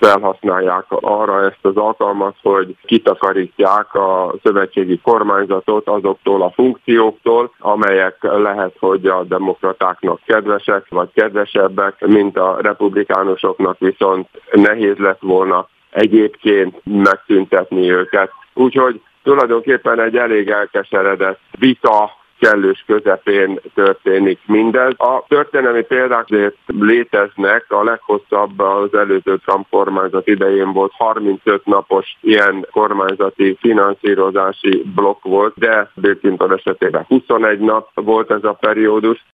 felhasználják arra ezt az alkalmat, hogy kitakarítják a szövetségi kormányzatot azoktól a funkcióktól, amelyek lehet, hogy a demokratáknak kedvesek vagy kedvesebbek, mint a republikánusoknak, viszont nehéz lett volna egyébként megszüntetni őket. Úgyhogy tulajdonképpen egy elég elkeseredett vita kellős közepén történik mindez. A történelmi példák azért léteznek, a leghosszabb az előző Trump kormányzat idején volt, 35 napos ilyen kormányzati finanszírozási blokk volt, de Bill Clinton esetében 21 nap volt ez a periódus.